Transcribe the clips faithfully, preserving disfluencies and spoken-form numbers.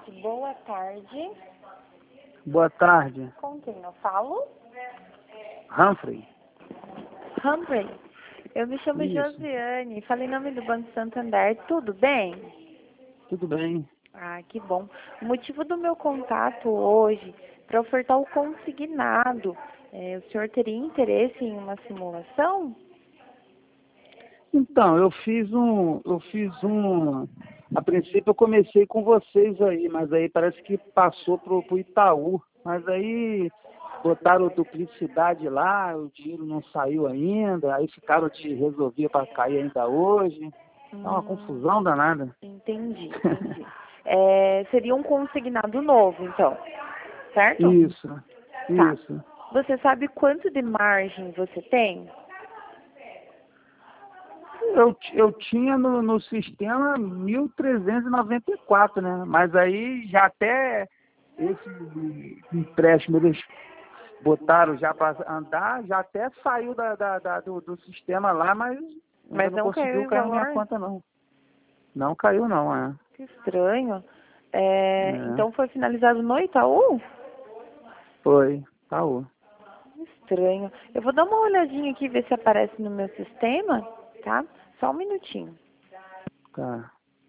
Gente, boa tarde. Boa tarde. Com quem eu falo? Humphrey. Humphrey. Eu me chamo Isso. Josiane. Falei em nome do Banco Santander. Tudo bem? Tudo bem. Ah, que bom. O motivo do meu contato hoje é para ofertar o consignado. É, o senhor teria interesse em uma simulação? Então, eu fiz um, eu fiz um, a princípio eu comecei com vocês aí, mas aí parece que passou pro, pro Itaú, mas aí botaram duplicidade lá, o dinheiro não saiu ainda, aí ficaram de resolver para cair ainda hoje. É uma Hum, confusão danada. entendi, entendi. É, seria um consignado novo, então, certo? Isso, Tá. isso. Você sabe quanto de margem você tem? Eu, eu tinha no, no sistema mil trezentos e noventa e quatro, né? Mas aí já até esse empréstimo eles botaram já para andar, já até saiu da, da, da- do, do sistema lá, mas ainda Mas não não caiu conseguiu em cair na minha valor? conta, não. Não caiu, não, é. Que estranho. É, É, então foi finalizado no Itaú? foi, tá. Ô. Estranho. Eu vou dar uma olhadinha aqui, ver se aparece no meu sistema, tá? Só um minutinho. Tá.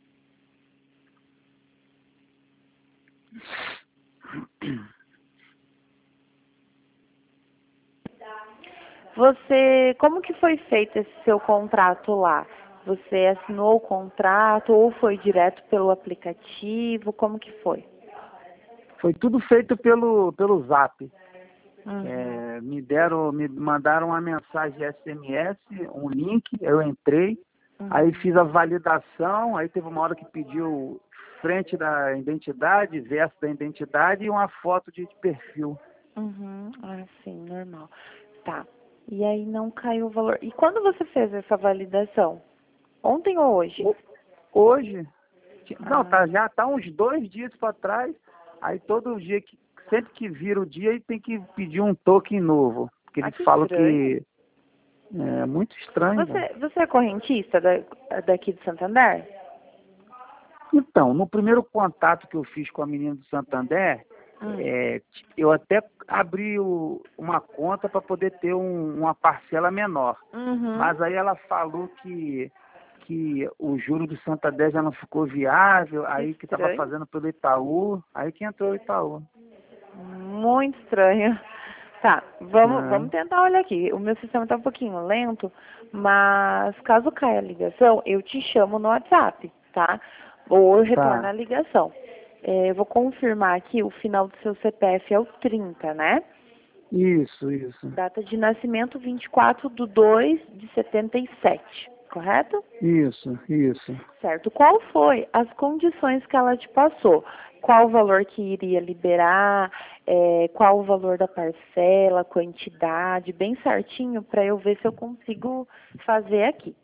Você, como que foi feito esse seu contrato lá? Você assinou o contrato ou foi direto pelo aplicativo? Como que foi? Foi tudo feito pelo, pelo Zap. Uhum. É, me deram, me mandaram uma mensagem de S M S, um link, eu entrei, aí Uhum. fiz a validação, aí teve uma hora que pediu frente da identidade, verso da identidade e uma foto de perfil. Uhum. Ah, sim, normal. Tá. E aí não caiu o valor. E quando você fez essa validação? Ontem ou hoje? Ho- Hoje, ti- não, Ah, tá, já tá uns dois dias para trás, aí todo dia, que, sempre que vira o dia, aí tem que pedir um token novo, porque ah eles que falam estranho. que é muito estranho, velho. Você, você é correntista da, daqui de Santander? Então, no primeiro contato que eu fiz com a menina do Santander, Hum. é, eu até abri o- uma conta para poder ter um- uma parcela menor. Uhum. Mas aí ela falou que, que o juro do Santander já não ficou viável, Que aí que estava estranho. fazendo pelo Itaú, aí que entrou o Itaú. Muito estranho. Tá, vamos, É, vamos tentar olhar aqui. O meu sistema tá um pouquinho lento, mas caso caia a ligação, eu te chamo no WhatsApp, tá? Ou eu retorno a tá, ligação. É, eu vou confirmar aqui, o final do seu C P F é o trinta, né? isso, isso, Data de nascimento vinte e quatro de dois de setenta e sete, correto? isso, isso. Certo. Qual foi as condições que ela te passou? Qual o valor que iria liberar? É, qual o valor da parcela, quantidade, bem certinho para eu ver se eu consigo fazer aqui.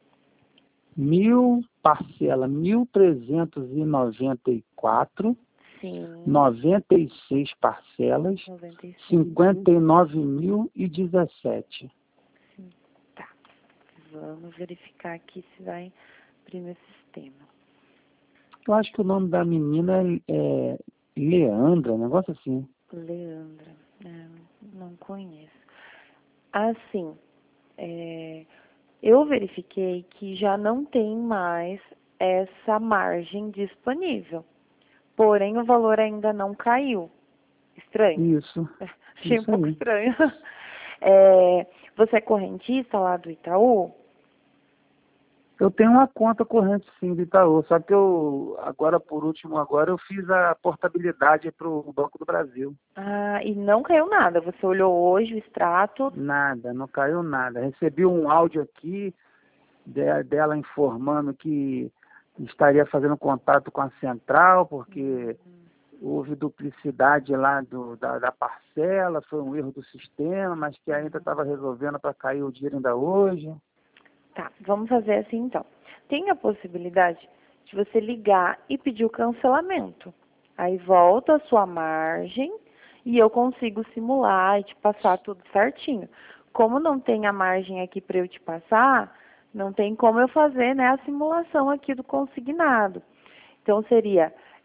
Mil parcela, mil trezentos e noventa e quatro. Sim, noventa e seis parcelas, noventa e seis. cinquenta e nove mil e dezessete. Sim, tá. Vamos verificar aqui se vai abrir meu sistema. Eu acho que o nome da menina é, é Leandra, um negócio assim. Leandra, é, não conheço. Assim, é, eu verifiquei que já não tem mais essa margem disponível. Porém, o valor ainda não caiu. Estranho. Isso, Achei um isso pouco aí. estranho. É, você é correntista lá do Itaú? Eu tenho uma conta corrente sim do Itaú, só que eu, agora por último, agora eu fiz a portabilidade para o Banco do Brasil. Ah, e não caiu nada. Você olhou hoje o extrato? Nada, não caiu nada. Recebi um áudio aqui de- dela informando que estaria fazendo contato com a central, porque houve duplicidade lá do, da, da parcela, foi um erro do sistema, mas que ainda estava resolvendo para cair o dinheiro ainda hoje. Tá, vamos fazer assim então. Tem a possibilidade de você ligar e pedir o cancelamento. Aí volta a sua margem e eu consigo simular e te passar tudo certinho. Como não tem a margem aqui para eu te passar, não tem como eu fazer, né, a simulação aqui do consignado. Então seria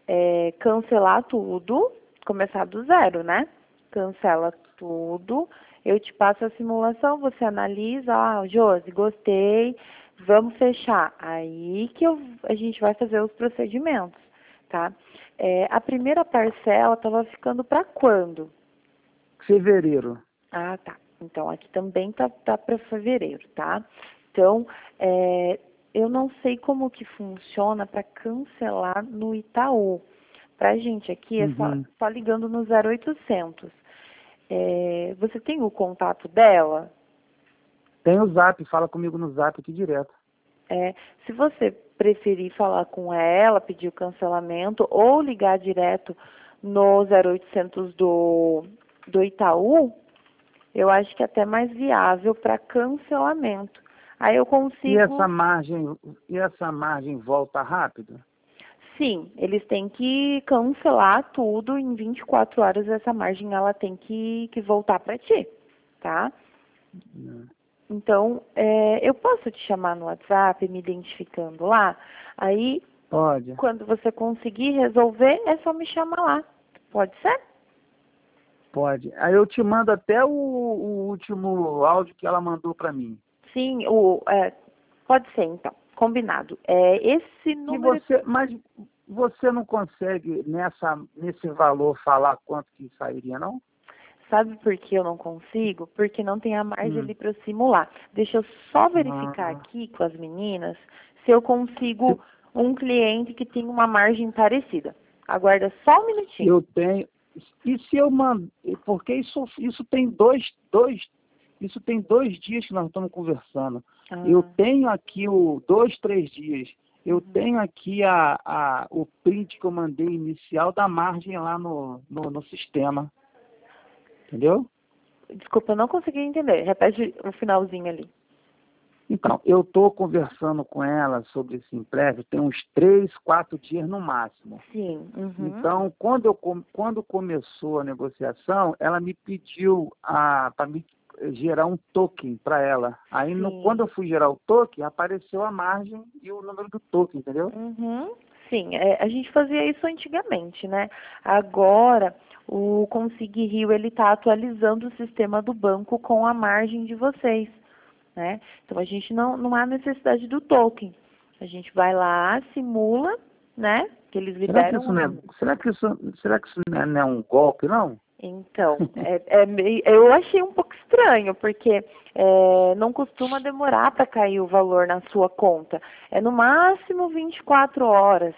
é, cancelar tudo, começar do zero, né? Cancela tudo, eu te passo a simulação, você analisa, ah, Josi, gostei, vamos fechar. Aí que eu, a gente vai fazer os procedimentos, tá? É, a primeira parcela estava ficando para quando? Fevereiro. Ah, tá. Então, aqui também tá, tá para fevereiro, tá? Então, é, eu não sei como que funciona para cancelar no Itaú. Pra gente aqui é só, Uhum. só ligando no zero oitocentos. É, você tem o contato dela? Tem o Zap, fala comigo no Zap aqui direto. É, se você preferir falar com ela, pedir o cancelamento ou ligar direto no zero oitocentos do, do Itaú, eu acho que é até mais viável para cancelamento. Aí eu E essa consigo. margem, e essa margem volta rápido? Sim, eles têm que cancelar tudo em vinte e quatro horas, essa margem ela tem que, que voltar para ti, tá? Hum. Então, é, eu posso te chamar no WhatsApp, me identificando lá, aí Pode, quando você conseguir resolver, é só me chamar lá. Pode ser? pode. Aí eu te mando até o, o último áudio que ela mandou para mim. Sim, o, é, pode ser então, combinado. É, esse E número. você, mas você não consegue nessa, nesse valor falar quanto que sairia, não? Sabe por que eu não consigo? Porque não tem a margem Hum. ali para eu simular. Deixa eu só verificar Ah, aqui com as meninas se eu consigo se um cliente que tem uma margem parecida. Aguarda só um minutinho. eu tenho. E se eu mando. Porque isso, isso tem dois, dois. Isso tem dois dias que nós estamos conversando. Eu Ah, tenho aqui o dois, três dias. Eu uhum. tenho aqui a, a, o print que eu mandei inicial da margem lá no, no, no sistema. Entendeu? Desculpa, eu não consegui entender. Repete o finalzinho ali. Então, eu estou conversando com ela sobre esse empréstimo tem uns três, quatro dias no máximo. Sim. Uhum. Então, quando, eu, quando começou a negociação, ela me pediu para me gerar um token para ela. Aí, no, quando Sim. eu fui gerar o token, apareceu a margem e o número do token, entendeu? Uhum. Sim, é, a gente fazia isso antigamente, né? Agora, o Consig Rio, ele está atualizando o sistema do banco com a margem de vocês, né? Então, a gente não, não há necessidade do token. A gente vai lá, simula, né? Que eles Será que liberam isso o não é, número. será que isso, será que isso não é, não é um golpe, não? Então, é, é meio, eu achei um pouco estranho, porque é, não costuma demorar para cair o valor na sua conta. É no máximo vinte e quatro horas,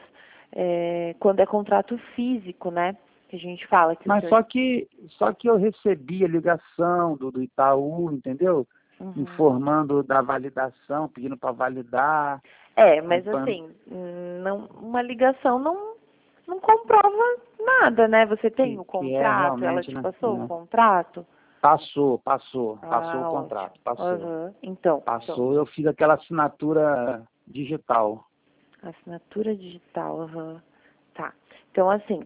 é, quando é contrato físico, né? Que a gente fala que o Mas senhor. só que, só que eu recebi a ligação do, do Itaú, entendeu? Uhum. Informando da validação, pedindo para validar. É, Aí, mas pra- assim, não, uma ligação não, não comprova nada, né? Você tem que, o que é contrato, ela realmente, te né? passou o É. contrato? Passou, passou, passou o Ah, ótimo. contrato, passou. Uhum. Então, então. Passou, eu fiz aquela assinatura digital. Assinatura digital, aham. Tá. Então, assim,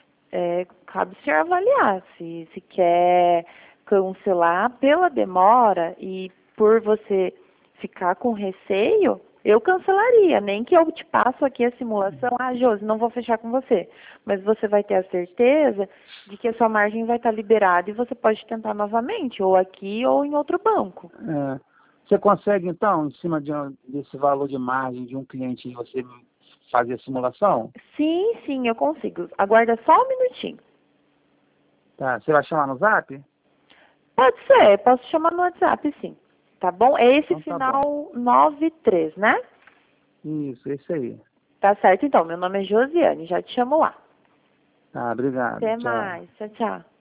é, cabe o senhor avaliar se, se quer cancelar pela demora e por você ficar com receio, eu cancelaria. Nem que eu te passo aqui a simulação, ah, Josi, não vou fechar com você. Mas você vai ter a certeza de que a sua margem vai estar liberada e você pode tentar novamente, ou aqui ou em outro banco. É. Você consegue, então, em cima de um- desse valor de margem de um cliente, você fazer a simulação? Sim, sim, eu consigo. Aguarda só um minutinho. Tá. Você vai chamar no Zap? Pode ser, posso chamar no WhatsApp, sim. Tá bom? É esse Então tá bom. final nove três, né? Isso, esse aí. Tá certo, então. Meu nome é Josiane, já te chamo lá. Tá, obrigado. Até Tchau. mais. Tchau, tchau.